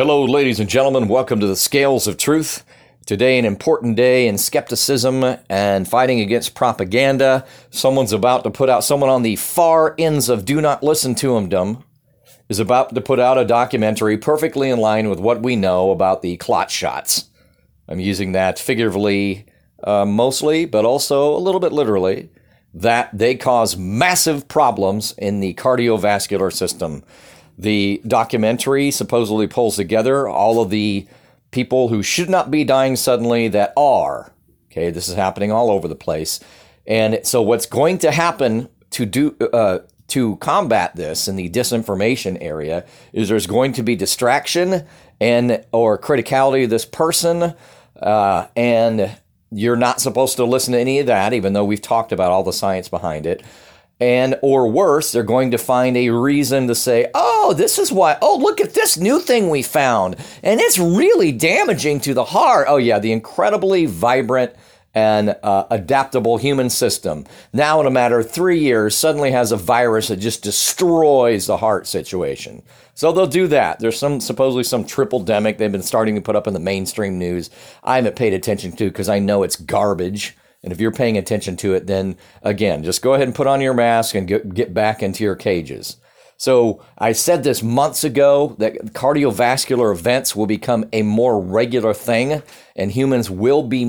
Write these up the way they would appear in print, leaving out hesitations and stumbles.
Hello, ladies and gentlemen. Welcome to the Scales of Truth. Today, an important day in skepticism and fighting against propaganda. Someone's about to put out, someone on the far ends of do not listen to him, dumb, is about to put out a documentary perfectly in line with what we know about the clot shots. I'm using that figuratively mostly, but also a little bit literally, that they cause massive problems in the cardiovascular system. The documentary supposedly pulls together all of the people who should not be dying suddenly that are. Okay, this is happening all over the place. And so what's going to happen to combat this in the disinformation area is there's going to be distraction or criticality of this person, and you're not supposed to listen to any of that, even though we've talked about all the science behind it. And, or worse, they're going to find a reason to say, oh, this is why, oh, look at this new thing we found. And it's really damaging to the heart. Oh, yeah, the incredibly vibrant and adaptable human system now in a matter of 3 years suddenly has a virus that just destroys the heart situation. So they'll do that. There's supposedly some triple-demic they've been starting to put up in the mainstream news. I haven't paid attention to because I know it's garbage. And if you're paying attention to it, then again, just go ahead and put on your mask and get back into your cages. So I said this months ago that cardiovascular events will become a more regular thing and humans will be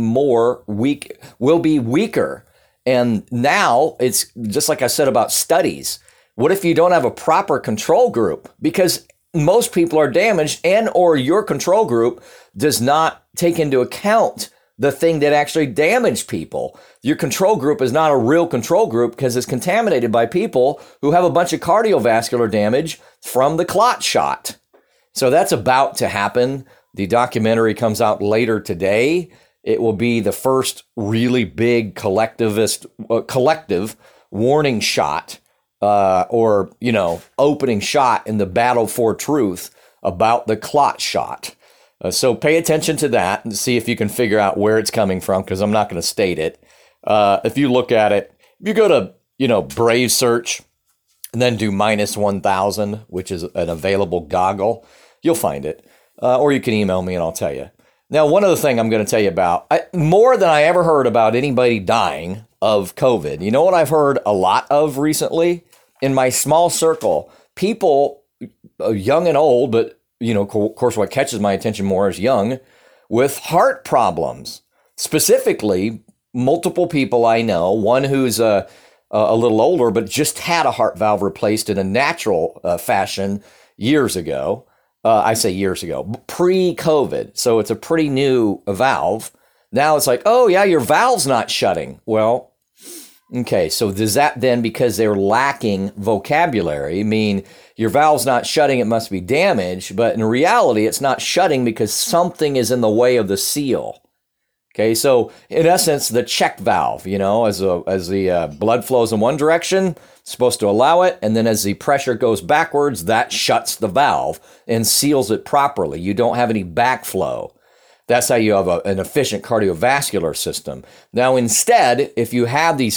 weaker. And now it's just like I said about studies. What if you don't have a proper control group? Because most people are damaged and or your control group does not take into account the thing that actually damaged people. Your control group is not a real control group because it's contaminated by people who have a bunch of cardiovascular damage from the clot shot. So that's about to happen. The documentary comes out later today. It will be the first really big collective warning shot opening shot in the battle for truth about the clot shot. So pay attention to that and see if you can figure out where it's coming from, because I'm not going to state it. If you look at it, if you go to, Brave search and then do -1000, which is an available goggle, you'll find it. Or you can email me and I'll tell you. Now, one other thing I'm going to tell you about, more than I ever heard about anybody dying of COVID. You know what I've heard a lot of recently? In my small circle, people, young and old, but of course, what catches my attention more is young, with heart problems. Specifically, multiple people I know, one who's a little older, but just had a heart valve replaced in a natural fashion years ago. I say years ago, pre-COVID. So it's a pretty new valve. Now it's like, oh, yeah, your valve's not shutting. Well, okay, so does that then, because they're lacking vocabulary, mean your valve's not shutting, it must be damaged, but in reality, it's not shutting because something is in the way of the seal. Okay, so in essence, the check valve, as the blood flows in one direction, it's supposed to allow it, and then as the pressure goes backwards, that shuts the valve and seals it properly. You don't have any backflow. That's how you have an efficient cardiovascular system. Now, instead, if you have these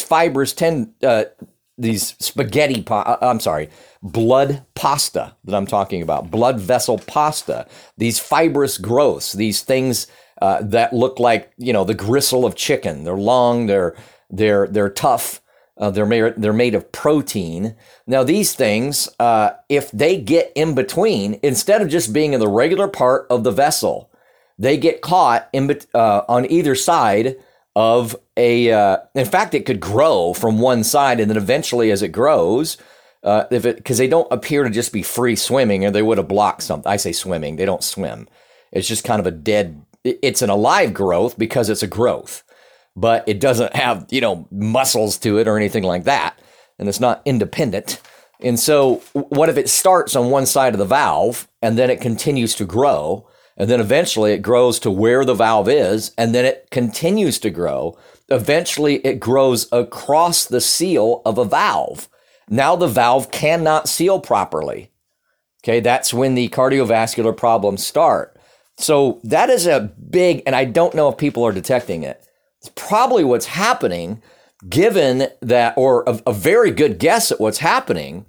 blood pasta that I'm talking about, blood vessel pasta, these fibrous growths, these things that look like, the gristle of chicken. They're long, they're tough, they're made of protein. Now, these things, if they get in between, instead of just being in the regular part of the vessel, they get caught on either side of in fact, it could grow from one side, and then eventually as it grows, because they don't appear to just be free swimming, or they would have blocked something. I say swimming, they don't swim. It's just kind of it's an alive growth because it's a growth, but it doesn't have, muscles to it or anything like that. And it's not independent. And so what if it starts on one side of the valve and then it continues to grow? And then eventually it grows to where the valve is, and then it continues to grow. Eventually it grows across the seal of a valve. Now the valve cannot seal properly. Okay, that's when the cardiovascular problems start. So that is a big, and I don't know if people are detecting it. It's probably what's happening, given that, or a very good guess at what's happening,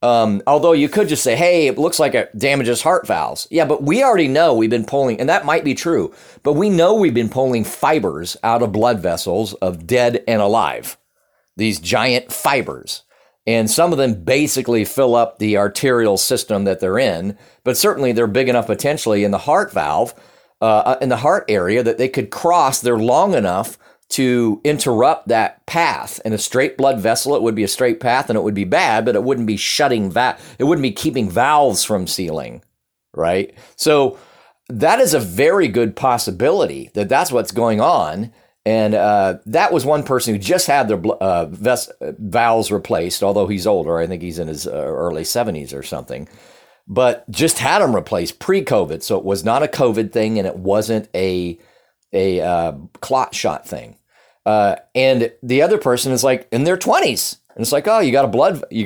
Although you could just say, hey, it looks like it damages heart valves. Yeah, but we already know we've been pulling, and that might be true, but we know we've been pulling fibers out of blood vessels of dead and alive, these giant fibers. And some of them basically fill up the arterial system that they're in, but certainly they're big enough potentially in the heart valve, in the heart area, that they could cross. They're long enough to interrupt that path. In a straight blood vessel, it would be a straight path and it would be bad, but it wouldn't be it wouldn't be keeping valves from sealing, right? So that is a very good possibility that that's what's going on. And that was one person who just had their valves replaced, although he's older. I think he's in his early 70s or something, but just had them replaced pre-COVID. So it was not a COVID thing, and it wasn't a clot shot thing. And the other person is like in their 20s, and it's like, oh, you got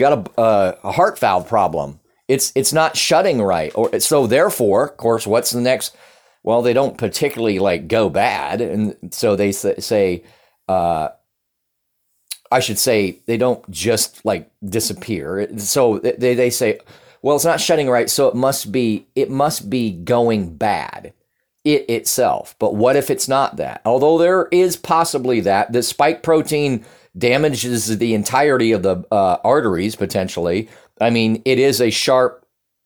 a heart valve problem. It's not shutting right. So therefore, of course, what's the next? Well, they don't particularly like go bad. And so they say, I should say, they don't just like disappear. So they say, well, it's not shutting right. So it must be going bad it itself. But what if it's not that? Although there is possibly that the spike protein damages the entirety of the arteries potentially. I mean, it is a sharp,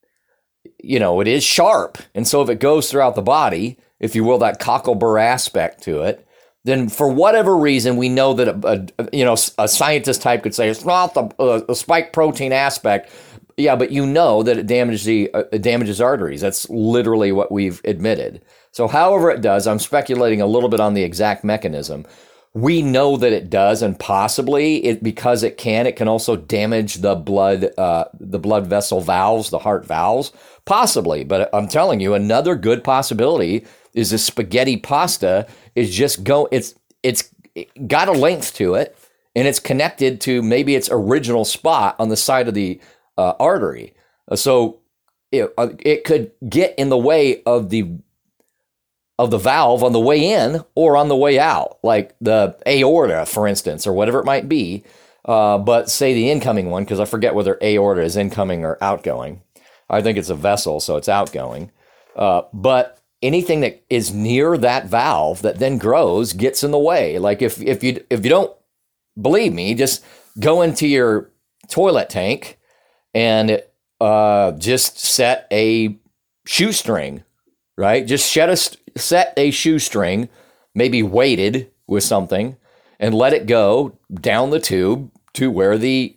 it is sharp. And so if it goes throughout the body, if you will, that cocklebur aspect to it, then for whatever reason, we know that a scientist type could say it's not the spike protein aspect. Yeah, but you know that it damages arteries. That's literally what we've admitted. So however it does, I'm speculating a little bit on the exact mechanism. We know that it does, and possibly because it can also damage the blood vessel valves, the heart valves, possibly. But I'm telling you, another good possibility is the spaghetti pasta is just it's got a length to it, and it's connected to maybe its original spot on the side of the artery. So it could get in the way of the valve on the way in or on the way out, like the aorta, for instance, or whatever it might be. But say the incoming one, because I forget whether aorta is incoming or outgoing. I think it's a vessel, so it's outgoing. But anything that is near that valve that then grows gets in the way. Like if you don't believe me, just go into your toilet tank and just set a shoestring, right? Just set a shoestring, maybe weighted with something, and let it go down the tube to where the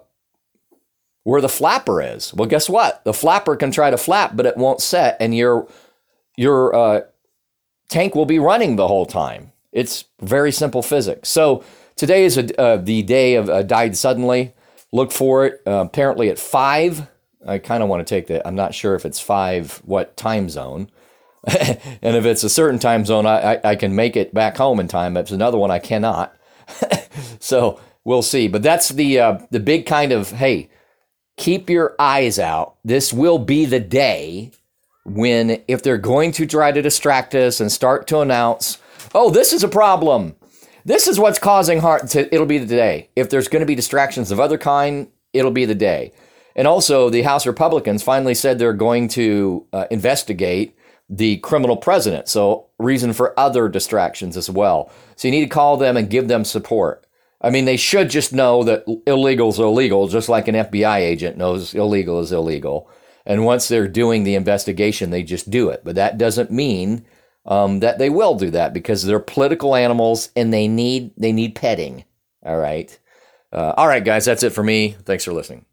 flapper is. Well, guess what? The flapper can try to flap, but it won't set, and your tank will be running the whole time. It's very simple physics. So today is the day of Died Suddenly. Look for it apparently at 5. I kind of want to take that. I'm not sure if it's 5, what time zone. And if it's a certain time zone, I can make it back home in time. If it's another one, I cannot. So we'll see. But that's the big kind of, hey, keep your eyes out. This will be the day when, if they're going to try to distract us and start to announce, oh, this is a problem, this is what's causing it'll be the day. If there's going to be distractions of other kind, it'll be the day. And also, the House Republicans finally said they're going to investigate the criminal president. So reason for other distractions as well. So you need to call them and give them support. I mean, they should just know that illegal is illegal, just like an FBI agent knows illegal is illegal. And once they're doing the investigation, they just do it. But that doesn't mean that they will do that, because they're political animals and they need petting. All right. All right, guys, that's it for me. Thanks for listening.